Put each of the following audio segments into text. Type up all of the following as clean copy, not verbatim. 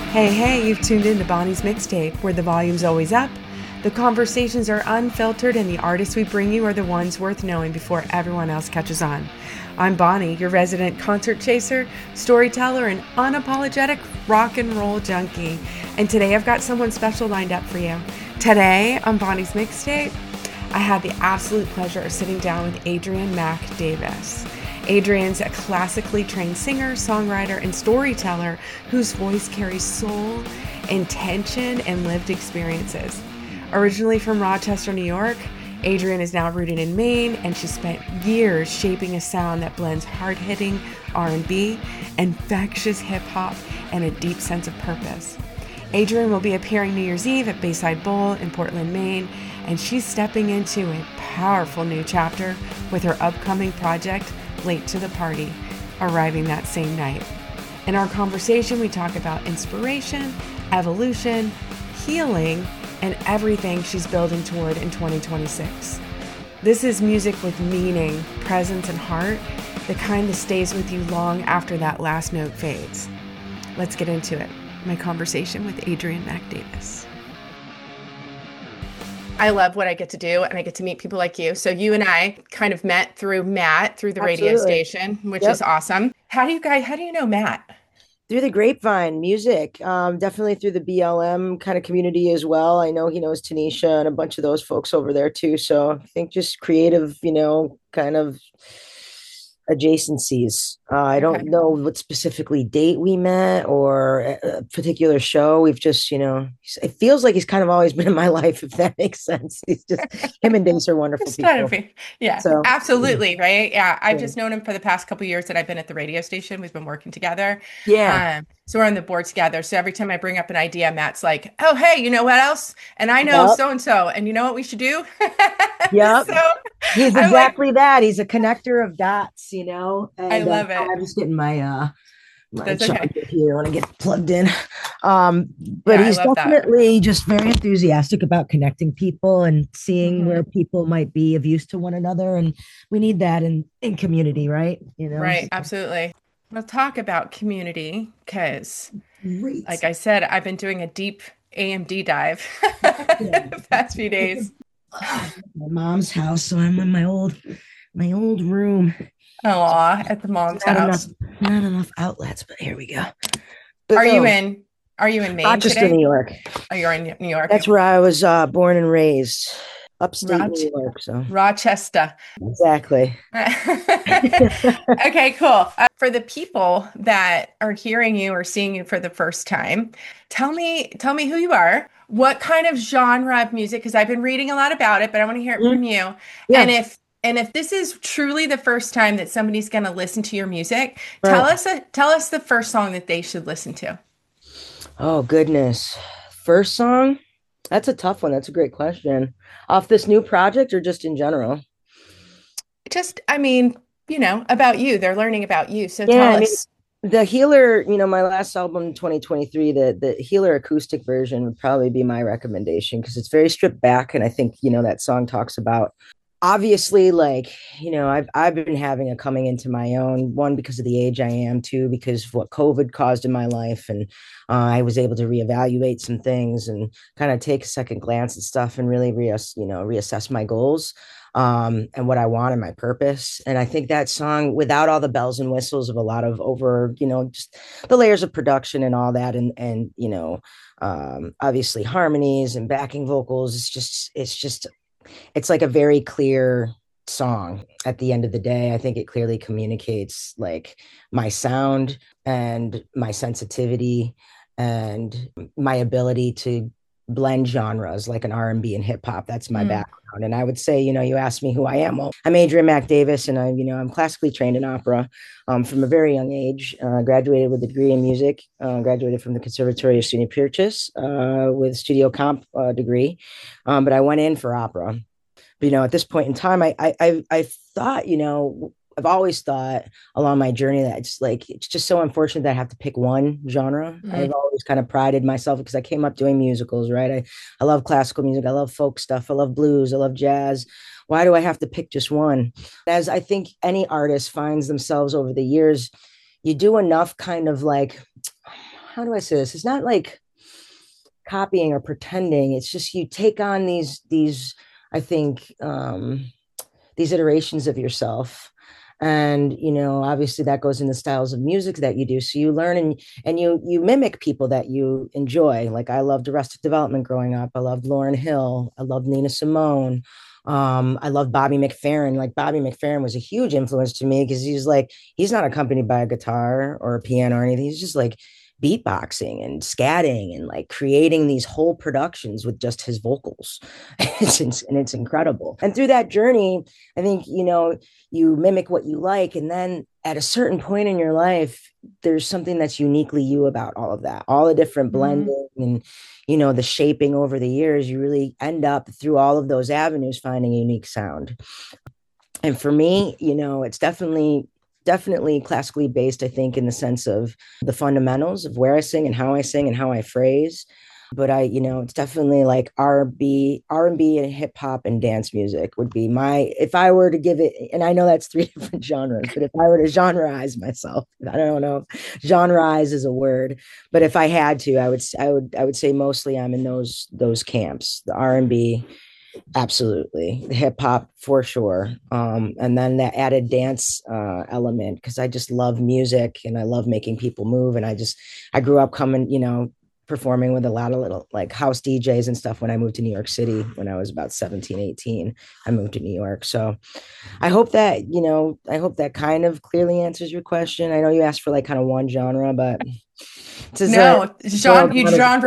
Hey, hey, you've tuned in to Bonnie's Mixtape, where the volume's always up, the conversations are unfiltered, and the artists we bring you are the ones worth knowing before everyone else catches on. I'm Bonnie, your resident concert chaser, storyteller, and unapologetic rock and roll junkie. And today I've got someone special lined up for you. Today on Bonnie's Mixtape, I had the absolute pleasure of sitting down with Adrienne Mack Davis. Adrienne's a classically trained singer, songwriter, and storyteller whose voice carries soul, intention, and lived experiences. Originally from Rochester, New York, Adrienne is now rooted in Maine, and she spent years shaping a sound that blends hard-hitting R&B, infectious hip-hop, and a deep sense of purpose. Adrienne will be appearing New Year's Eve at Bayside Bowl in Portland, Maine, and she's stepping into a powerful new chapter with her upcoming project, Late to the Party, arriving that same night. In our conversation, we talk about inspiration, evolution, healing, and everything she's building toward in 2026. This is music with meaning, presence, and heart, the kind that stays with you long after that last note fades. Let's get into it. My conversation with Adrienne Mack Davis. I love what I get to do, and I get to meet people like you. So you and I kind of met through Matt through the radio station, which is awesome. How do you know Matt? Through the grapevine, music, definitely through the BLM kind of community as well. I know he knows Tanisha and a bunch of those folks over there too. So I think just creative, kind of adjacencies. I don't know what specifically date we met or a particular show. We've just, it feels like he's kind of always been in my life, if that makes sense. He's just, him and Dace are wonderful people. Yeah, so, absolutely. Right. Yeah. I've just known him for the past couple of years that I've been at the radio station. We've been working together. Yeah. So we're on the board together. So every time I bring up an idea, Matt's like, oh, hey, you know what else? And I know so-and-so, and you know what we should do? Yeah. So he's exactly that. He's a connector of dots, and I love it. I'm just getting my charger here when I get plugged in. But he's definitely just very enthusiastic about connecting people and seeing where people might be of use to one another. And we need that in community, right? Right. Absolutely. We'll talk about community because, like I said, I've been doing a deep AMD dive the past few days. My mom's house, so I'm in my old room. Oh, at the mom's house. Not enough outlets, but here we go. Are you in Maine Rochester, today? New York. Oh, you're in New York. That's where I was born and raised. Upstate New York, so Rochester. Exactly. Okay, cool. For the people that are hearing you or seeing you for the first time, tell me who you are. What kind of genre of music? Because I've been reading a lot about it, but I want to hear it from you. Yeah. And if this is truly the first time that somebody's going to listen to your music, tell us the first song that they should listen to. Oh goodness, first song. That's a tough one. That's a great question. Off this new project or just in general? About you. They're learning about you. So tell us. The Healer, my last album, 2023, the Healer acoustic version would probably be my recommendation because it's very stripped back. And I think, that song talks about, obviously, I've been having a coming into my own, one, because of the age I am, two, because of what COVID caused in my life. And I was able to reevaluate some things and kind of take a second glance at stuff and really reassess my goals and what I want and my purpose. And I think that song, without all the bells and whistles of a lot of just the layers of production and all that, and obviously harmonies and backing vocals, it's like a very clear song. At the end of the day, I think it clearly communicates like my sound and my sensitivity and my ability to blend genres like an R&B and hip hop. That's my background. And I would say, you asked me who I am. Well, I'm Adrienne Mack Davis, and I'm classically trained in opera from a very young age. Graduated with a degree in music. Graduated from the Conservatory of SUNY Purchase with studio comp degree. But I went in for opera. But, at this point in time, I thought, I've always thought along my journey that it's just so unfortunate that I have to pick one genre. I've always kind of prided myself because I came up doing musicals, right? I love classical music. I love folk stuff. I love blues. I love jazz. Why do I have to pick just one? As I think any artist finds themselves over the years, you do enough kind of like, how do I say this? It's not like copying or pretending. It's just you take on these I think these iterations of yourself. And obviously that goes in the styles of music that you do, so you learn and you mimic people that you enjoy. Like I loved Arrested Development growing up. I loved Lauryn Hill. I loved Nina Simone. I love Bobby McFerrin. Like Bobby McFerrin was a huge influence to me because he's not accompanied by a guitar or a piano or anything. He's just like beatboxing and scatting and like creating these whole productions with just his vocals. It's incredible. And through that journey, I think, you mimic what you like. And then at a certain point in your life, there's something that's uniquely you about all of that, all the different blending and, the shaping over the years. You really end up through all of those avenues finding a unique sound. And for me, it's definitely classically based, I think, in the sense of the fundamentals of where I sing and how I phrase. But it's definitely like R&B and hip hop and dance music would be if I were to give it, and I know that's three different genres, but if I were to genreize myself, I don't know if genreize is a word, but if I had to, I would say mostly I'm in those camps, the R&B. Absolutely. Hip hop for sure. And then that added dance element, because I just love music and I love making people move. And I grew up performing with a lot of little like house DJs and stuff when I moved to New York City when I was about 17, 18. I moved to New York. So I hope that kind of clearly answers your question. I know you asked for like kind of one genre, but no, you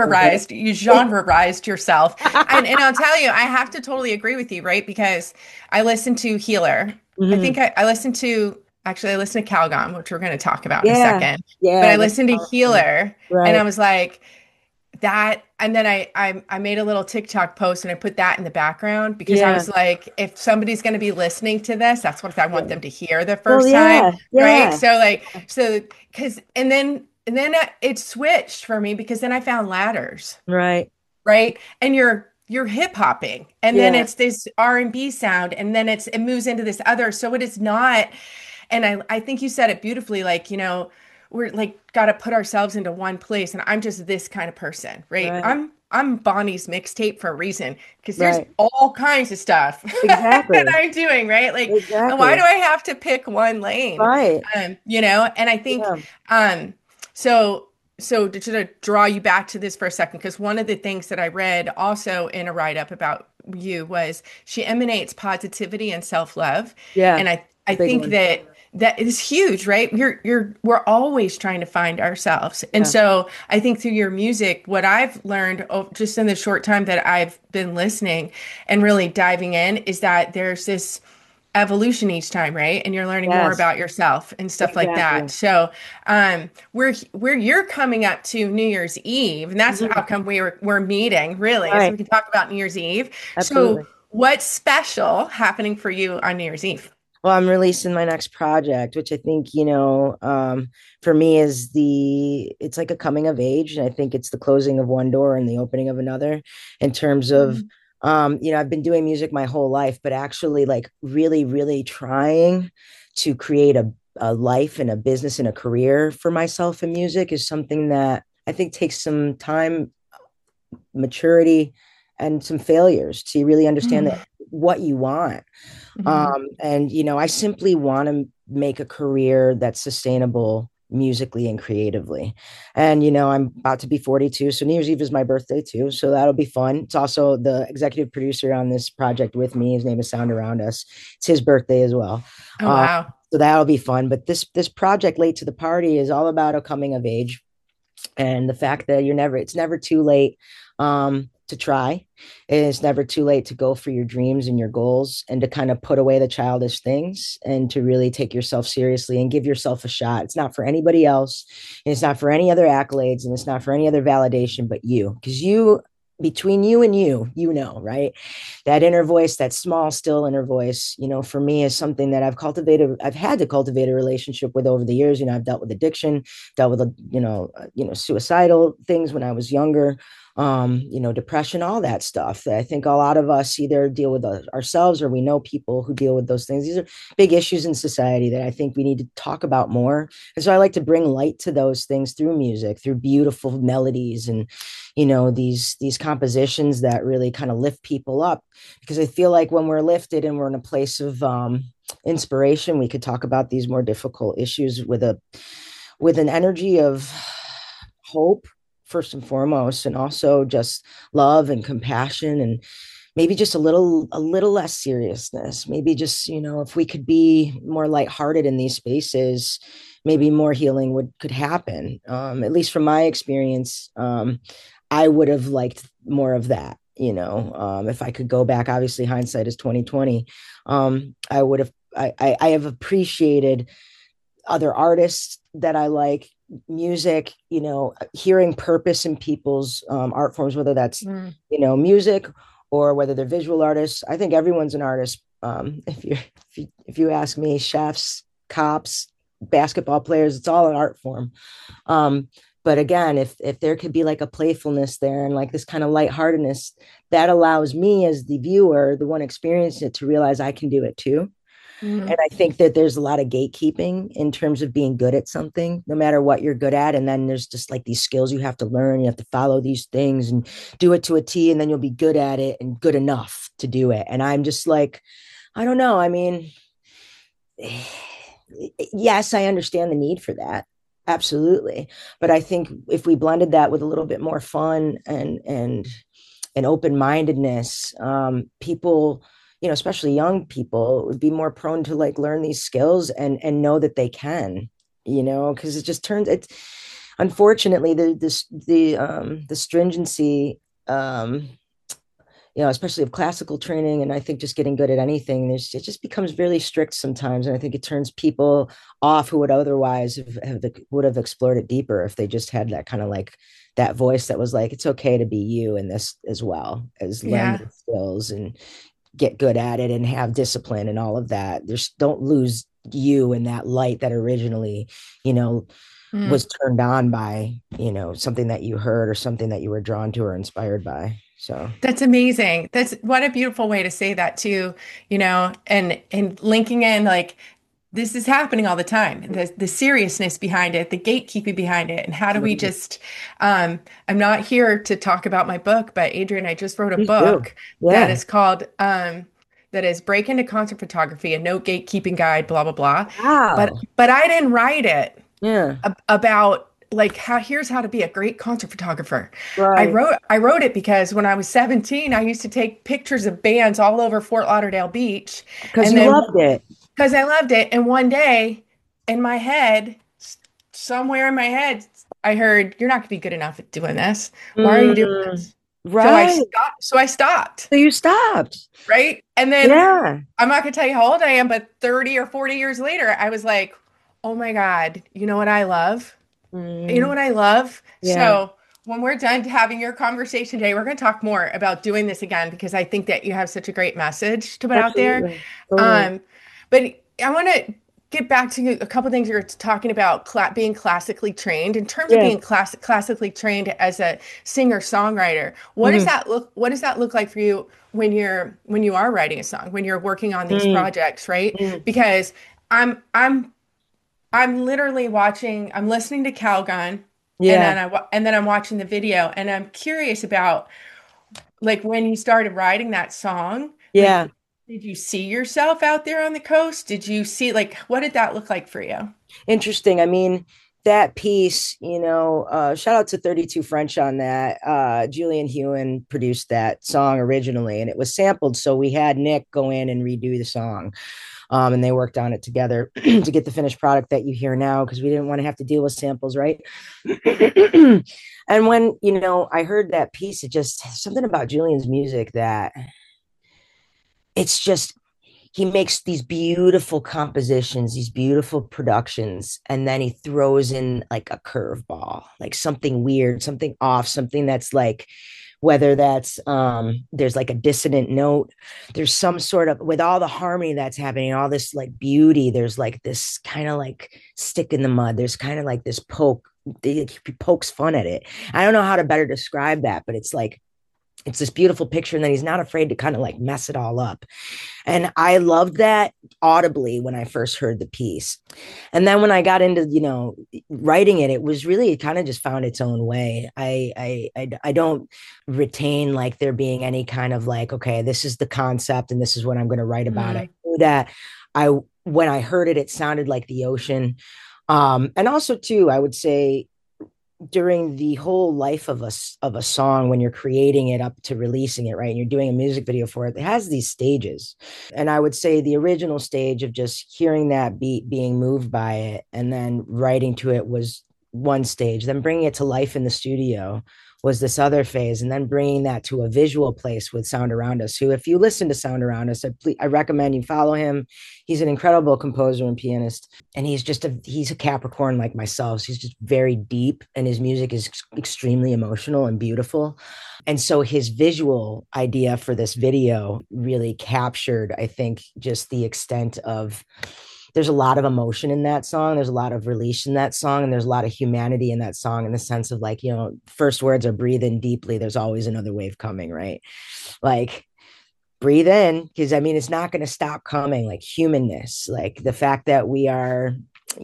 genreized yourself. And I'll tell you, I have to totally agree with you, right? Because I listened to Healer. I think I listened to Calgon, which we're going to talk about in a second. Yeah. But I listened to Healer and I was like that. And then I made a little TikTok post and I put that in the background because I was like, if somebody's going to be listening to this, that's what I want them to hear the first time. Right. So and then it switched for me because then I found ladders. Right. And you're hip hopping and then it's this R&B sound and then it moves into this other. So it is not. And I think you said it beautifully, like, we're like, got to put ourselves into one place. And I'm just this kind of person, right? I'm Bonnie's mixtape for a reason because there's all kinds of stuff that I'm doing, right? Like, why do I have to pick one lane? Right. And I think, so to draw you back to this for a second, because one of the things that I read also in a write-up about you was she emanates positivity and self-love. Yeah. And I think that is huge, right? We're always trying to find ourselves. And so I think through your music, what I've learned just in the short time that I've been listening and really diving in is that there's this evolution each time, right? And you're learning more about yourself and stuff like that. So where you're coming up to New Year's Eve, and that's how come we're meeting, really, so we can talk about New Year's Eve. Absolutely. So what's special happening for you on New Year's Eve? Well, I'm releasing my next project, which I think, for me it's like a coming of age. And I think it's the closing of one door and the opening of another in terms of, I've been doing music my whole life, but actually like really, really trying to create a life and a business and a career for myself in music is something that I think takes some time, maturity, and some failures to really understand that what you want. And, I simply want to make a career that's sustainable musically and creatively. And, I'm about to be 42. So New Year's Eve is my birthday too. So that'll be fun. It's also the executive producer on this project with me. His name is Sound Around Us. It's his birthday as well. Oh, wow. So that'll be fun. But this project, Late to the Party, is all about a coming of age and the fact that it's never too late to try. It's never too late to go for your dreams and your goals and to kind of put away the childish things and to really take yourself seriously and give yourself a shot. It's not for anybody else. And it's not for any other accolades and it's not for any other validation, but you, because between you and right? That inner voice, that small, still inner voice, for me is something that I've had to cultivate a relationship with over the years. I've dealt with addiction, dealt with, suicidal things when I was younger. depression, all that stuff. I think a lot of us either deal with ourselves or we know people who deal with those things. These are big issues in society that I think we need to talk about more. And so I like to bring light to those things through music, through beautiful melodies and, these compositions that really kind of lift people up, because I feel like when we're lifted and we're in a place of inspiration, we could talk about these more difficult issues with an energy of hope first and foremost, and also just love and compassion, and maybe just a little less seriousness. Maybe just, if we could be more lighthearted in these spaces, maybe more healing could happen. At least from my experience, I would have liked more of that. If I could go back, obviously hindsight is 2020. I would have. I have appreciated other artists that I like, music, hearing purpose in people's art forms, whether that's, music or whether they're visual artists. I think everyone's an artist. If you ask me, chefs, cops, basketball players, it's all an art form. But again, if there could be like a playfulness there and like this kind of lightheartedness, that allows me as the viewer, the one experiencing it, to realize I can do it too. Mm-hmm. And I think that there's a lot of gatekeeping in terms of being good at something, no matter what you're good at. And then there's just like these skills you have to learn. You have to follow these things and do it to a T, and then you'll be good at it and good enough to do it. And I'm just like, I don't know. I mean, yes, I understand the need for that. Absolutely. But I think if we blended that with a little bit more fun and open-mindedness, people, especially young people, would be more prone to like learn these skills and know that they can, because it just turns, it's unfortunately the stringency, especially of classical training, and I think just getting good at anything, it just becomes really strict sometimes, and I think it turns people off who would otherwise would have explored it deeper if they just had that kind of like that voice that was like, it's okay to be you in this as well as learn Yeah. the skills and get good at it and have discipline and all of that. There's don't lose you in that light that originally, you know, Mm. was turned on by, something that you heard or something that you were drawn to or inspired by. So That's amazing. That's what a beautiful way to say that too, and linking in like this is happening all the time. The seriousness behind it, the gatekeeping behind it, and how do we just I'm not here to talk about my book, but Adrian, I just wrote a please do. book that Yeah. is called that is Break into Concert Photography, a no gatekeeping guide, blah blah blah. But Wow. but I didn't write it Yeah. about like here's how to be a great concert photographer. Right. I wrote it because when I was 17, I used to take pictures of bands all over Fort Lauderdale Beach, Because and you then loved it. because I loved it, and one day in my head, somewhere in my head, I heard you're not going to be good enough at doing this. Why are you doing Mm, this? So I right. stopped. So I stopped, So you stopped. right? And then Yeah. I'm not going to tell you how old I am, but 30 or 40 years later, I was like, oh my God, you know what I love? You know Mm, what I love? yeah. So when we're done having your conversation today, we're going to talk more about doing this again because I think that you have such a great message to put out there. Absolutely. Totally. Um, but I want to get back to a couple things you were talking about being classically trained. In terms of Yeah. being classically trained as a singer-songwriter, Mhm. what does that look like for you when you are writing a song, when you're working on these Mm, projects, right? mm. Because I'm I'm I'm literally watching, I'm listening to Calgon, and Yeah. then I'm watching the video, and I'm curious about like when you started writing that song, like Yeah. did you see yourself out there on the coast? Did you see like what did that look like for you? Interesting. I mean, that piece, shout out to 32 French on that. Julian Hewen produced that song originally, and it was sampled. So we had Nick go in and redo the song. And they worked on it together to get the finished product that you hear now, because we didn't want to have to deal with samples, right? And when, I heard that piece, it just something about Julian's music that it's just he makes these beautiful compositions, these beautiful productions, and then he throws in like a curveball, like something weird, something off, something that's like, whether that's there's like a dissonant note, there's some sort of, with all the harmony that's happening, all this like beauty, there's like this kind of like stick in the mud, there's kind of like this poke he pokes fun at it. I don't know how to better describe that, but it's like it's this beautiful picture, and then he's not afraid to kind of like mess it all up. And I loved that audibly when I first heard the piece. And then when I got into, writing it, it was really, it kind of just found its own way. I don't retain like there being any kind of like, okay, this is the concept and this is what I'm going to write about. I knew that when I heard it, it sounded like the ocean. And also too, I would say during the whole life of a song, when you're creating it up to releasing it, right, and you're doing a music video for it, it has these stages. And I would say the original stage of just hearing that beat, being moved by it, and then writing to it was one stage. Then bringing it to life in the studio was this other phase, and then bringing that to a visual place with Sound Around Us, who, if you listen to Sound Around Us, I recommend you follow him. He's an incredible composer and pianist, and he's a Capricorn like myself, so he's just very deep, and his music is extremely emotional and beautiful. And so his visual idea for this video really captured, I think, just the extent of, there's a lot of emotion in that song. There's a lot of release in that song. And there's a lot of humanity in that song, in the sense of like, first words are breathe in deeply. There's always another wave coming, right? Like, breathe in, because I mean, it's not going to stop coming. Like humanness, like the fact that we are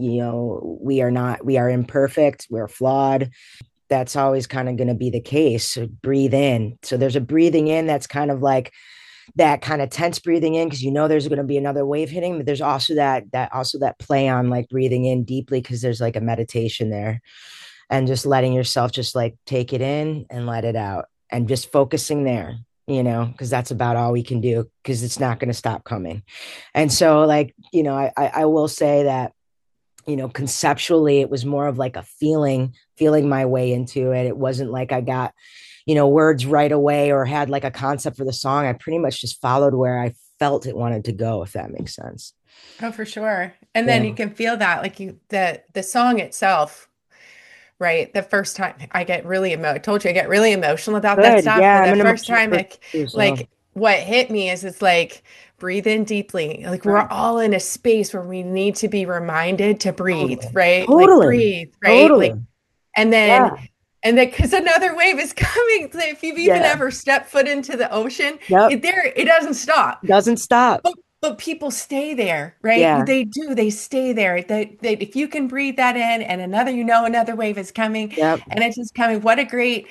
imperfect, we're flawed. That's always kind of going to be the case. So breathe in. So there's a breathing in that's kind of like that kind of tense breathing in, because there's going to be another wave hitting, but there's also that play on like breathing in deeply, because there's like a meditation there, and just letting yourself just like take it in and let it out, and just focusing there, because that's about all we can do, because it's not going to stop coming. And so like, I will say that, conceptually it was more of like a feeling my way into it. It wasn't like I got words right away or had like a concept for the song. I pretty much just followed where I felt it wanted to go, if that makes sense. Oh, for sure. And then you can feel that, like the song itself, right? The first time I get really I told you I get really emotional about that Good. stuff. Yeah, But I'm the an first emotional time, person too, so. like what hit me is it's like breathe in deeply. Like we're all in a space where we need to be reminded to breathe, Totally. right? Like Totally. breathe, right? Totally. Like and then Yeah. because another wave is coming. If you've even Yeah. ever stepped foot into the ocean, Yep. it doesn't stop. Doesn't stop. But people stay there, right? Yeah. They do. They stay there. If you can breathe that in, and another wave is coming, Yep. and it's just coming. What a great,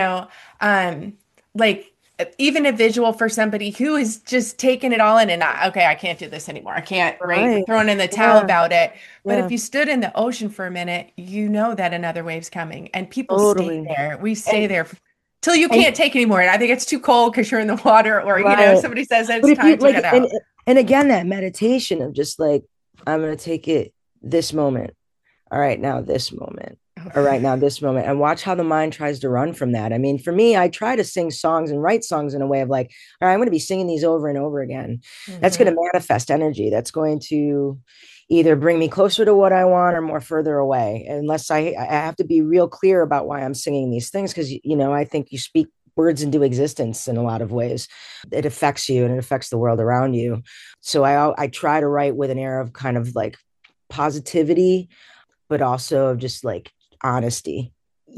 um, like even a visual for somebody who is just taking it all in and not, okay, I can't do this anymore. I can't, right? Right. Throwing in the towel Yeah. about it. But Yeah. if you stood in the ocean for a minute, you know that another wave's coming, and people stay Totally. there. We stay And there till you and can't take anymore. And I think it's too cold because you're in the water, or right. somebody says that But it's if you time to like, get and out. and again, that meditation of just like, I'm gonna take it this moment. All right, now this moment. All right, now this moment. And watch how the mind tries to run from that. I mean, for me, I try to sing songs and write songs in a way of like, all right, I'm going to be singing these over and over again. That's going Mhm. to manifest energy. That's going to either bring me closer to what I want or more further away. Unless I have to be real clear about why I'm singing these things, because, I think you speak words into existence in a lot of ways. It affects you and it affects the world around you. So I try to write with an air of kind of like positivity, but also just like honesty,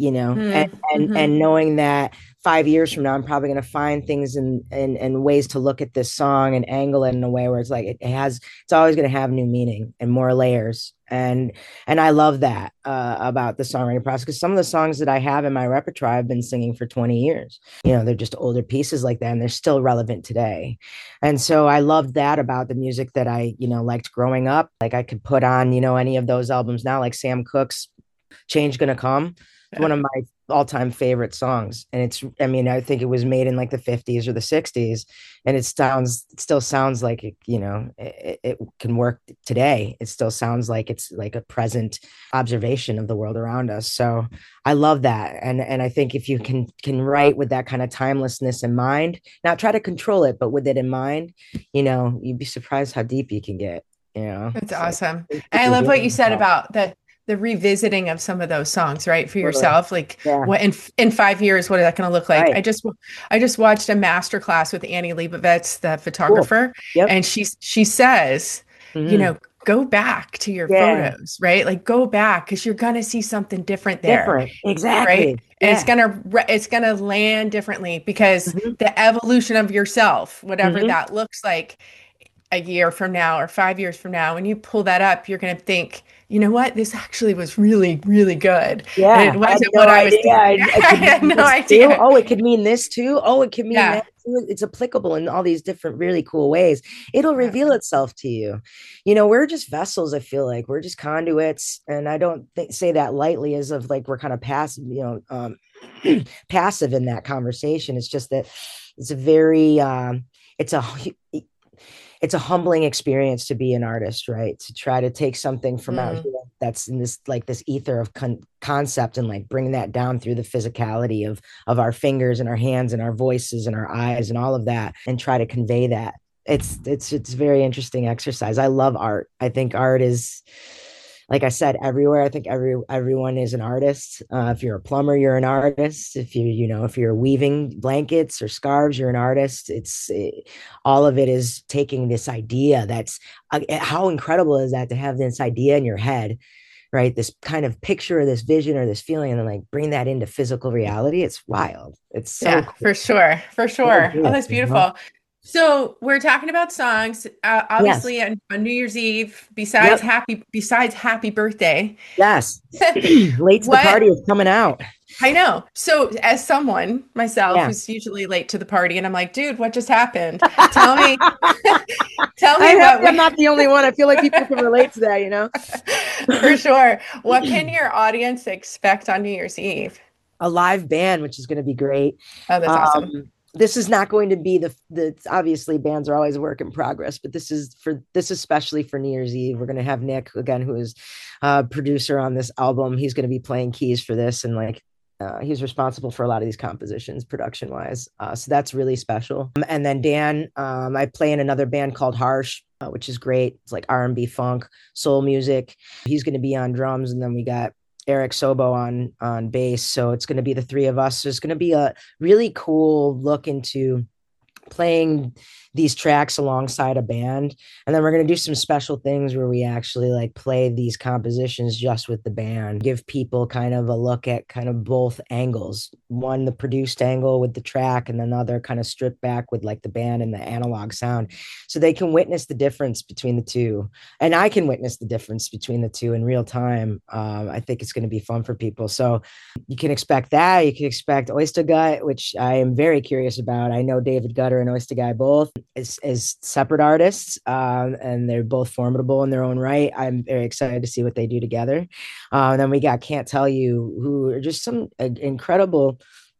and Mm-hmm. knowing that 5 years from now, I'm probably going to find things and ways to look at this song and angle it in a way where it's like, it's always going to have new meaning and more layers. And I love that about the songwriting process, because some of the songs that I have in my repertoire, I've been singing for 20 years. They're just older pieces like that, and they're still relevant today. And so I loved that about the music that I, liked growing up. Like I could put on, any of those albums now, like Sam Cooke's Change Gonna Come. It's one of my all-time favorite songs. And I think it was made in like the 50s or the 60s. And it still sounds like it can work today. It still sounds like it's like a present observation of the world around us. So I love that. And I think if you can write with that kind of timelessness in mind, not try to control it, but with it in mind, you'd be surprised how deep you can get. That's It's like awesome. you And I can love do what you it. said about the revisiting of some of those songs, right? For Totally. yourself. Like Yeah. what in 5 years, what is that going to look like? Right. I just watched a master class with Annie Leibovitz, the Cool. photographer, Yep. and she says, Hmm. go back to your Yeah. photos, right? Like go back because you're gonna see something different there, Different. right? Exactly. And Yeah. it's gonna land differently because Hmm. the evolution of yourself, whatever Hmm. that looks like a year from now or 5 years from now, when you pull that up, you're gonna think, you know what, this actually was really, really good. And it Yeah. I had wasn't no what I was idea. thinking. I I could had mean no this too. idea. Oh, it could mean this too. Oh, it could mean Yeah. that too. It's applicable in all these different, really cool ways. It'll Yeah. reveal itself to you. We're just vessels. I feel like we're just conduits. And I don't say that lightly as of like we're kind of passive, passive in that conversation. It's just that it's a very, it's a it's a humbling experience to be an artist, right? To try to take something from out Mm. here that's in this like this ether of concept and like bring that down through the physicality of our fingers and our hands and our voices and our eyes and all of that, and try to convey that. It's very interesting exercise. I love art. I think art is, like I said, everywhere. I think everyone is an artist. If you're a plumber, you're an artist. If you're weaving blankets or scarves, you're an artist. All of it is taking this idea. That's how incredible is that to have this idea in your head, right? This kind of picture or this vision or this feeling, and then like bring that into physical reality. It's wild. It's so Yeah, cool. for sure. For So sure. Oh, good, that's beautiful. So we're talking about songs. Yes. Obviously on New Year's Eve, Yep. besides happy birthday. Yes. Late to the What party is coming out. I know. So as someone myself Yeah. who's usually late to the party and I'm like, dude, what just happened? Tell me, tell me I'm what happy I'm we not the only one. I feel like people can relate to that. for sure. What can your audience expect on New Year's Eve? A live band, which is going to be great. Oh, that's awesome. This is not going to be the obviously bands are always a work in progress, but this especially for New Year's Eve. We're going to have Nick again, who is a producer on this album. He's going to be playing keys for this, and like he's responsible for a lot of these compositions production wise. So that's really special. And then Dan, I play in another band called Harsh, which is great. It's like R&B funk, soul music. He's going to be on drums, and then we got Eric Sobo on bass. So it's going to be the three of us. So it's going to be a really cool look into playing these tracks alongside a band, and then we're going to do some special things where we actually like play these compositions just with the band, give people kind of a look at kind of both angles, one the produced angle with the track, and then the other kind of stripped back with like the band and the analog sound, so they can witness the difference between the two, and I can witness the difference between the two in real time. I think it's going to be fun for people, so you can expect that. You can expect Oyster Gut, which I am very curious about. I know David Gutter and Oyster Guy both as separate artists, and they're both formidable in their own right. I'm very excited to see what they do together. Then we got Can't Tell You, who are just some incredible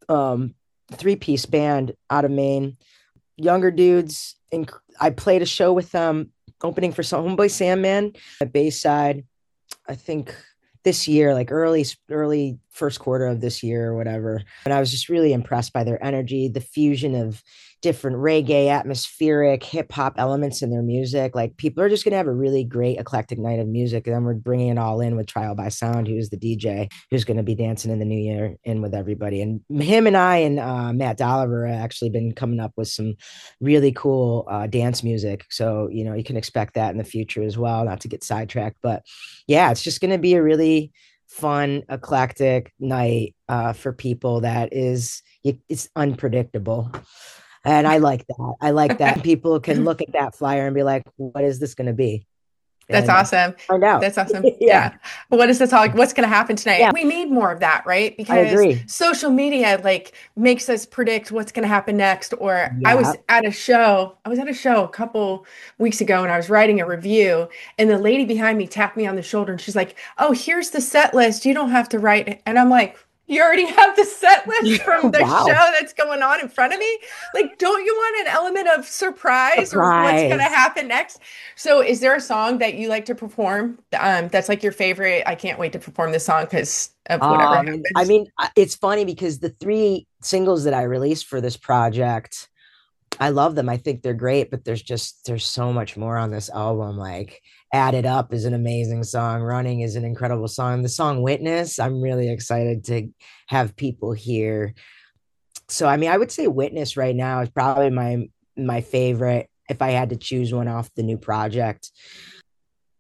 three-piece band out of Maine. Younger dudes. I played a show with them opening for some Homeboy Sandman at Bayside, I think this year, like early first quarter of this year or whatever. And I was just really impressed by their energy, the fusion of different reggae, atmospheric, hip hop elements in their music. Like people are just going to have a really great eclectic night of music. And then we're bringing it all in with Trial by Sound, who's the DJ, who's going to be dancing in the new year in with everybody. And him and I and Matt Dolliver have actually been coming up with some really cool dance music. So, you can expect that in the future as well, not to get sidetracked. But yeah, it's just going to be a really fun, eclectic night for people that it's unpredictable. And I like that. I like that people can look at that flyer and be like, what is this going to be? That's And awesome. find out. That's awesome. Yeah, Yeah. What is this all? What's going to happen tonight? yeah, We need more of that, right? I Because agree. social media like makes us predict what's going to happen next. Or Yeah. I was at a show a couple weeks ago and I was writing a review and the lady behind me tapped me on the shoulder and she's like, "Oh, here's the set list. You don't have to write it." And I'm like, you already have the set list from the show Wow. that's going on in front of me. Like, don't you want an element of surprise or what's going to Surprise. happen next? So, is there a song that you like to perform? That's like your favorite. I can't wait to perform this song because of whatever I happens. mean, it's funny because the three singles that I released for this project, I love them. I think they're great, but there's so much more on this album. Like Added Up is an amazing song. Running is an incredible song. The song Witness, I'm really excited to have people hear. So I mean, I would say Witness right now is probably my favorite if I had to choose one off the new project.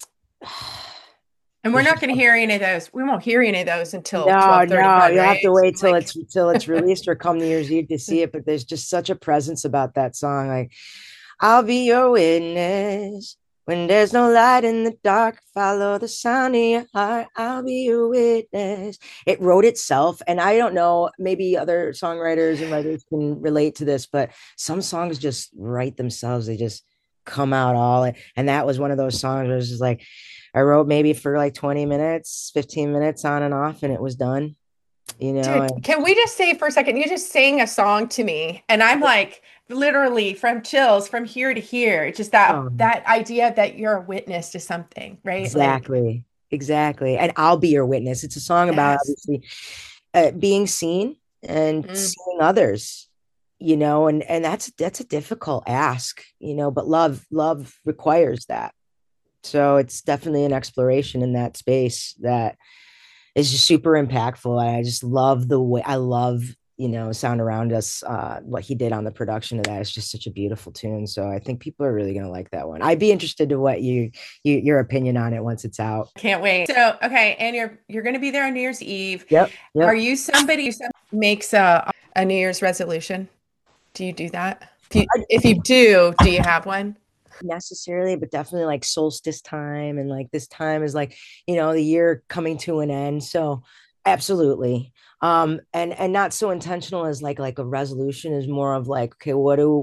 And we're there's not just going to hear any of those. We won't hear any of those until no, 12:31, you'll have right? to wait till Like, it's released or come New Year's Eve to see it. But there's just such a presence about that song. Like, I'll be your witness. When there's no light in the dark, follow the sound in your heart. I'll be your witness. It wrote itself. And I don't know, maybe other songwriters and writers can relate to this, but some songs just write themselves. They just come out all. And that was one of those songs where it's just like, I wrote maybe for like 20 minutes, 15 minutes on and off, and it was done, you know. dude, And can we just say for a second, you just sang a song to me, and I'm like literally from chills from here to here. It's just that um, that idea that you're a witness to something, right? Like, exactly, exactly. And I'll be your witness. It's a song about yes. obviously being seen and Mm, seeing others, you know, and that's a difficult ask, you know, but love requires that. So it's definitely an exploration in that space that is just super impactful. I just love the way I love, you know, Sound Around Us. What he did on the production of that is just such a beautiful tune. So I think people are really gonna like that one. I'd be interested to what your opinion on it once it's out. can't wait. So, okay, and you're going to be there on New Year's Eve. Yep, Are yep. you somebody who makes a New Year's resolution? Do you do that? If you do you have one? Necessarily, but definitely like solstice time and like this time is like, you know, the year coming to an end. So absolutely. And not so intentional as like a resolution is more of like, okay,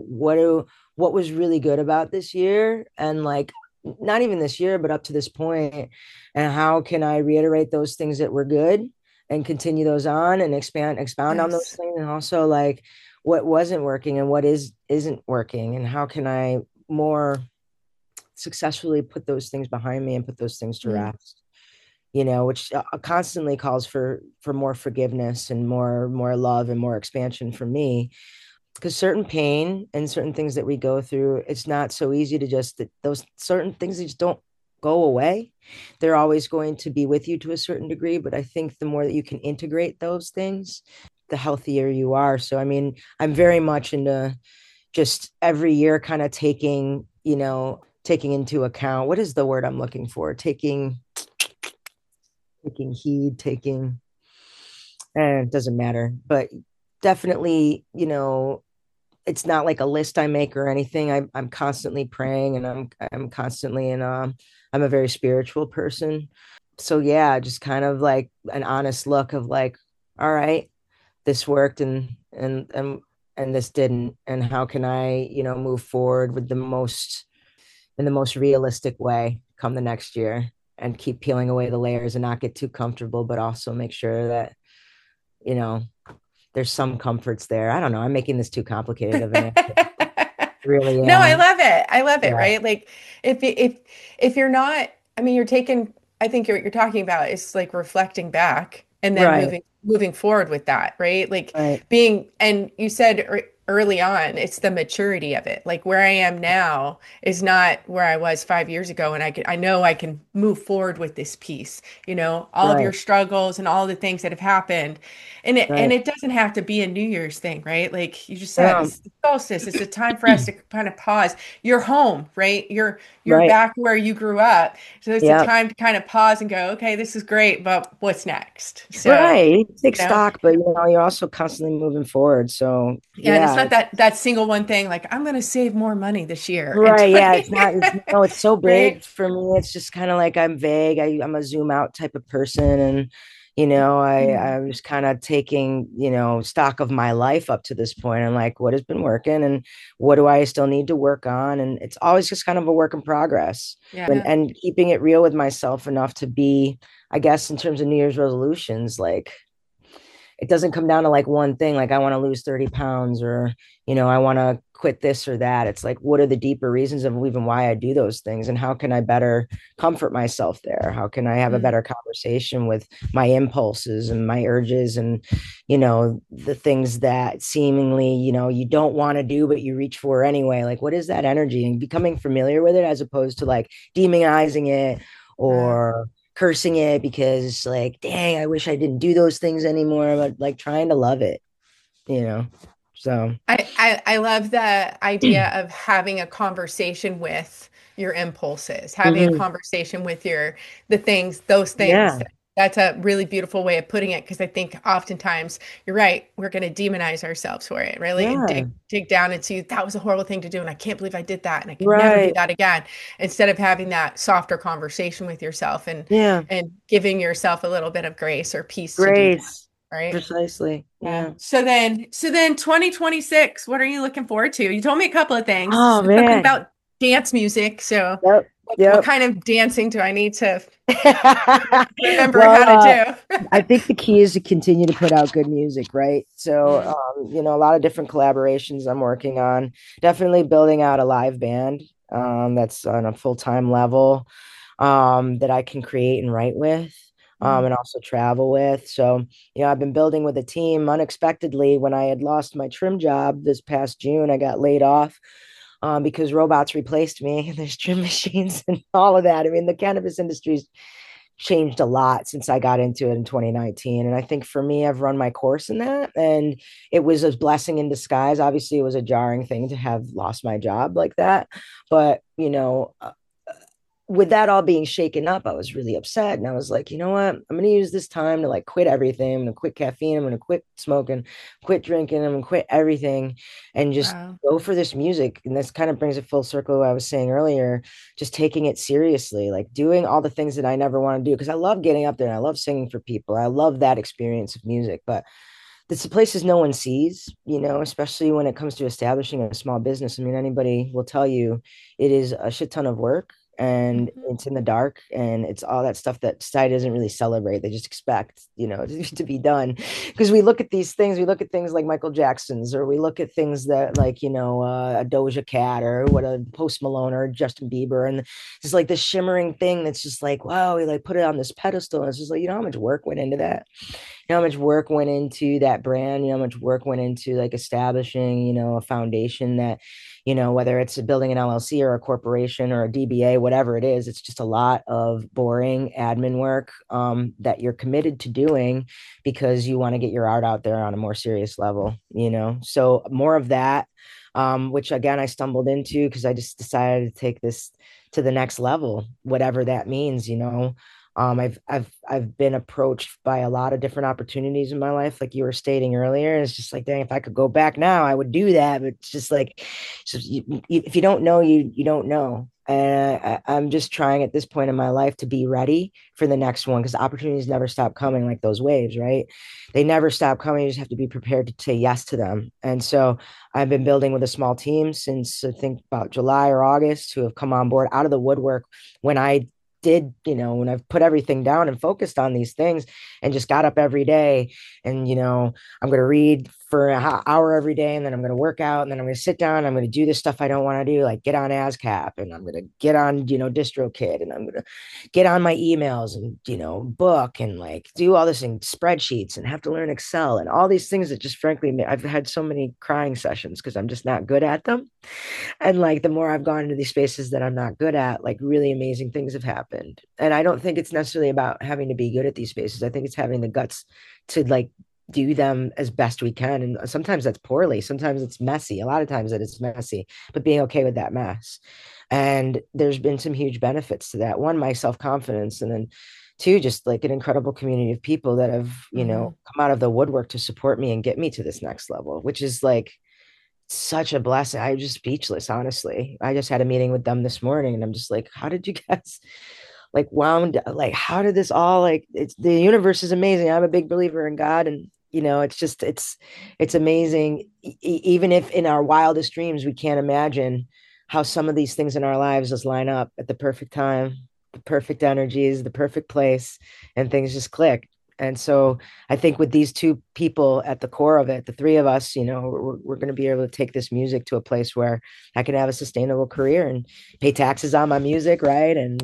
what was really good about this year? And like not even this year, but up to this point, and how can I reiterate those things that were good and continue those on and expound on those Nice. things, and also like what wasn't working and what isn't working, and how can I more successfully put those things behind me and put those things to Mm, rest, you know, which constantly calls for more forgiveness and more love and more expansion for me, because certain pain and certain things that we go through, it's not so easy to just those certain things that just don't go away. They're always going to be with you to a certain degree, but I think the more that you can integrate those things, the healthier you are. So I mean, I'm very much into just every year kind of taking, you know, taking into account, what is the word I'm looking for, taking heed, taking, it doesn't matter, but definitely, you know, it's not like a list I make or anything. I'm constantly praying, and I'm constantly in I'm a very spiritual person. So yeah, just kind of like an honest look of like, all right, this worked and this didn't, and how can I, you know, move forward with the most in the most realistic way come the next year, and keep peeling away the layers and not get too comfortable, but also make sure that, you know, there's some comforts there. I don't know. I'm making this too complicated of an answer. Really no, I am. love it. I love it, Yeah. right? Like if you're not, I mean, you're taking, I think what you're talking about is like reflecting back and then Right. moving forward with that, right? Like Right. being, and you said early on, it's the maturity of it. Like where I am now is not where I was 5 years ago, and I know I can move forward with this piece. You know, all of your Right. struggles and all the things that have happened, and Right. it doesn't have to be a New Year's thing, right? Like you just said, Um, it's the solstice. It's a time for us to kind of pause. You're home, right? You're right. back where you grew up. So it's a Yeah. time to kind of pause and go, okay, this is great, but what's next? So, Right. You take you know, stock, but you know, you're also constantly moving forward. So yeah, and it's yeah. not that single one thing like I'm going to save more money this year in Right. Yeah. 20, It's not, it's, no, it's so right? big for me. It's just kind of like I'm vague. I'm a zoom out type of person. And, you know, Mm, I'm just kind of taking, you know, stock of my life up to this point, and like what has been working and what do I still need to work on. And it's always just kind of a work in progress, yeah. and keeping it real with myself enough to be, I guess, in terms of New Year's resolutions, like it doesn't come down to like one thing, like I want to lose 30 pounds, or, you know, I want to quit this or that. It's like, what are the deeper reasons of even why I do those things? And how can I better comfort myself there? How can I have a Mm, better conversation with my impulses and my urges, and, you know, the things that seemingly, you know, you don't want to do, but you reach for anyway? Like, what is that energy? And becoming familiar with it as opposed to like demonizing it uh, or cursing it because like, dang, I wish I didn't do those things anymore, but like trying to love it, you know. So I love the idea of having a conversation with your impulses, having a mhm. conversation with the things, those things. Yeah, That's a really beautiful way of putting it because I think oftentimes you're right, we're going to demonize ourselves for it, really, and yeah, dig down into that was a horrible thing to do, and I can't believe I did that, and I could never do right. that again. Instead of having that softer conversation with yourself Yeah, and giving yourself a little bit of grace or peace to do that, grace. right? Precisely. Yeah. Yeah. So then 2026, what are you looking forward to? You told me a couple of things. Oh Something man. about dance music. So Yep. what Yep. kind of dancing do I need to remember Well, how to do? I think the key is to continue to put out good music, right? So, Mm, a lot of different collaborations I'm working on. Definitely building out a live band that's on a full-time level that I can create and write with. mm. And also travel with. So, I've been building with a team unexpectedly. When I had lost my trim job this past June, I got laid off because robots replaced me and there's trim machines and all of that. I mean, the cannabis industry's changed a lot since I got into it in 2019. And I think for me, I've run my course in that. And it was a blessing in disguise. Obviously, it was a jarring thing to have lost my job like that. But, with that all being shaken up, I was really upset. And I was like, you know what? I'm going to use this time to like quit everything. I'm going to quit caffeine. I'm going to quit smoking, quit drinking. I'm going to quit everything and just Wow. go for this music. And this kind of brings it full circle to what I was saying earlier, just taking it seriously, like doing all the things that I never want to do. Cause I love getting up there and I love singing for people. I love that experience of music, but it's the places no one sees, especially when it comes to establishing a small business. I mean, anybody will tell you it is a shit ton of work and Mhm. it's in the dark and it's all that stuff that society doesn't really celebrate. They just expect, to be done. Because we look at these things, we look at things like Michael Jackson's, or we look at things that like, a Doja Cat or what a Post Malone or Justin Bieber. And it's like this shimmering thing that's just like, wow, we like put it on this pedestal. And it's just like, how much work went into that? How much work went into that brand, how much work went into like establishing, a foundation that, whether it's building an LLC or a corporation or a DBA, whatever it is, it's just a lot of boring admin work that you're committed to doing because you want to get your art out there on a more serious level. So more of that, which again I stumbled into because I just decided to take this to the next level, whatever that means. I've been approached by a lot of different opportunities in my life, like you were stating earlier. It's just like, dang, if I could go back now, I would do that. But it's just like, if you don't know, you don't know. And I'm just trying at this point in my life to be ready for the next one because opportunities never stop coming like those waves, right? They never stop coming. You just have to be prepared to say yes to them. And so I've been building with a small team since I think about July or August who have come on board out of the woodwork when I did, when I've put everything down and focused on these things and just got up every day and, I'm going to read for an hour every day and then I'm going to work out and then I'm going to sit down. I'm going to do the stuff I don't want to do, like get on ASCAP and I'm going to get on, DistroKid and I'm going to get on my emails and, book and like do all this in spreadsheets and have to learn Excel and all these things that just frankly, I've had so many crying sessions because I'm just not good at them. And like the more I've gone into these spaces that I'm not good at, like really amazing things have happened. And I don't think it's necessarily about having to be good at these spaces. I think it's having the guts to like do them as best we can. And sometimes that's poorly, sometimes it's messy. A lot of times that it's messy, but being okay with that mess. And there's been some huge benefits to that. One, my self-confidence, and then two, just like an incredible community of people that have, Mhm. come out of the woodwork to support me and get me to this next level, which is like such a blessing. I'm just speechless, honestly. I just had a meeting with them this morning and I'm just like, how did you guys like like how did this all like it's the universe is amazing. I'm a big believer in God and it's just it's amazing. Even if in our wildest dreams we can't imagine how some of these things in our lives just line up at the perfect time, the perfect energies, the perfect place, and things just click. And so I think with these two people at the core of it, the three of us, we're going to be able to take this music to a place where I can have a sustainable career and pay taxes on my music, right? And,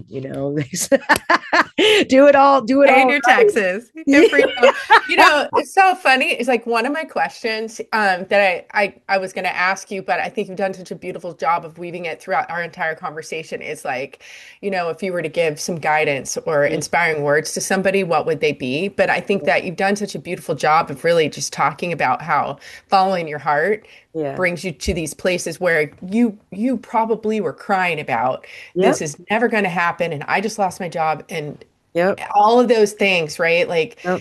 do it Paying all your right. taxes. Good for you. It's so funny. It's like one of my questions that I was going to ask you, but I think you've done such a beautiful job of weaving it throughout our entire conversation is like, if you were to give some guidance or inspiring words to somebody, what would they be? But I think that you've done such a beautiful job of really just talking about how following your heart Yeah. brings you to these places where you probably were crying about this Yep. is never going to happen, and I just lost my job, and Yep. all of those things, right? Like Yep.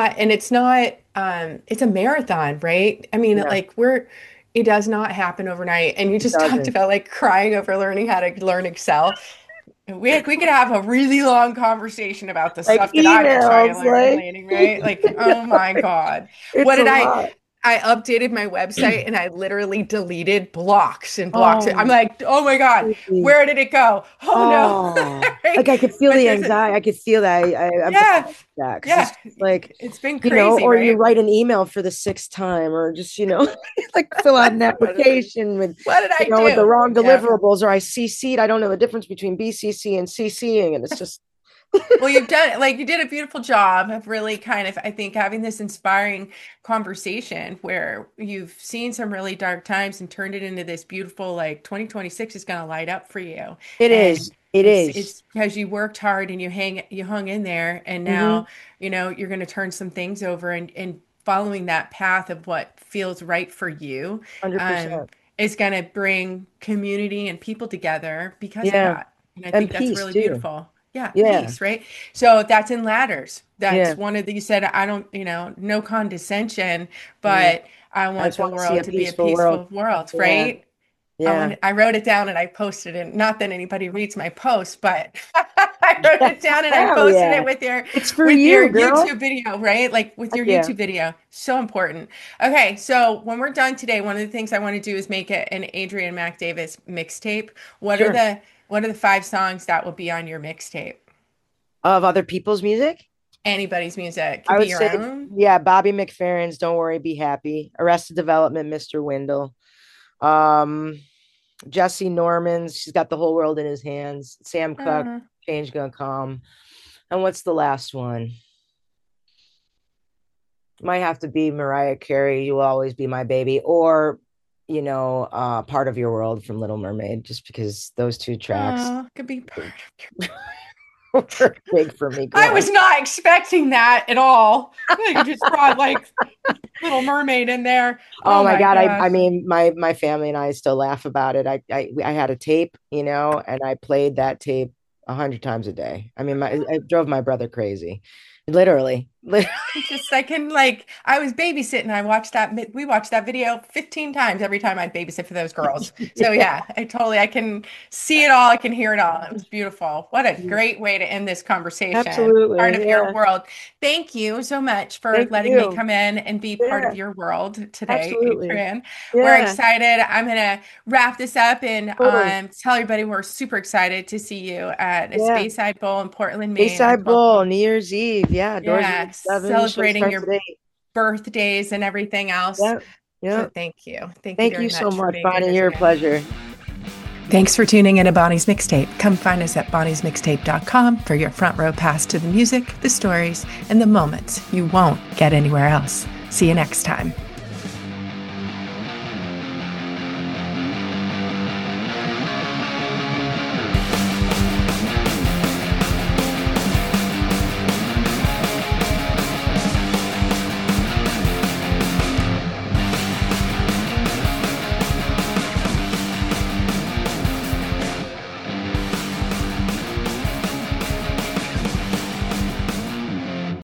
it's a marathon, right? I mean, Yeah. like it does not happen overnight. And you It just talked doesn't. about like crying over learning how to learn Excel. We could have a really long conversation about the Like stuff that I've been trying to emails, learn like lately, right? Like, oh my God. What it's a did lot. I updated my website and I literally deleted blocks and blocks. I'm Oh, like, oh my God, crazy. where did it go? Oh no. Oh, Right? like I could feel But the there's a, anxiety. I could feel that. I yeah, empathize with that because it's yeah, just like, it's been crazy, or you right? write an email for the sixth time, or just, like fill out an application with, What did I with the do? wrong Yeah. deliverables, or I CC'd. I don't know the difference between BCC and CCing, and it's just, Well, you did a beautiful job of really kind of, I think, having this inspiring conversation where you've seen some really dark times and turned it into this beautiful, like 2026 is going to light up for you. it is. And It is. it's because you worked hard and you hung in there, and Mm-hmm. now, you're going to turn some things over, and following that path of what feels right for you, um, 100%. is going to bring community and people together because of Yeah. that. And I And think that's peace really too. beautiful. Yeah, Yeah. peace, right? So that's in ladders. Yeah. That's one of the, you said, I don't, no condescension, Mm. but I I want just the want to see world a to be a peaceful world. peaceful world, Yeah. right? Yeah. I wrote it down and I posted it. Not that anybody reads my post, but I wrote it down and I Hell posted yeah. it with your It's for you, girl. YouTube video, right? Like with Heck your yeah. YouTube video. So important. Okay, so when we're done today, one of the things I want to do is make it an Adrian Mac Davis mixtape. Sure. What are the 5 songs that will be on your mixtape? Of other people's music, Anybody's music. Could I be would your say, own. yeah, Bobby McFerrin's "Don't Worry, Be Happy," Arrested Development, Mr. Wendell, um, Jesse Norman's "She's Got the Whole World in His Hands," Sam Cooke, Uh, "Change Gonna Come," and what's the last one? Might have to be Mariah Carey, "You Will Always Be My Baby," or "Part of Your World" from Little Mermaid, just because those two tracks could be. were big for me I growing. was not expecting that at all. You just brought like Little Mermaid in there. Oh Oh my my God. I gosh. mean, my family and I still laugh about it. I had a tape, and I played that tape 100 times a day. I mean, I drove my brother crazy. Literally. I can like I was babysitting. We watched that video 15 times every time I'd babysit for those girls. So Yeah, yeah, I can see it all, I can hear it all. It was beautiful. What a great way to end this conversation. Part absolutely. of your Yeah. world. Thank you so much for Thank letting me you. come in and be part of Yeah, your world today, absolutely. Adrian. We're Yeah, excited. I'm gonna wrap this up and totally. tell everybody we're super excited to see you at a Yeah. Speyside Bowl in Portland, Maine on Bayside 12. Bowl, New Year's Eve. Yeah. Doors are Yeah, at 7. Show celebrating starts your at 8. birthdays and everything else. Yeah. So Yeah. thank you. Thank you Thank you very so much for much, being good Bonnie. as You're a again. pleasure. Thanks for tuning in to Bonnie's Mixtape. Come find us at bonniesmixtape.com for your front row pass to the music, the stories, and the moments you won't get anywhere else. See you next time.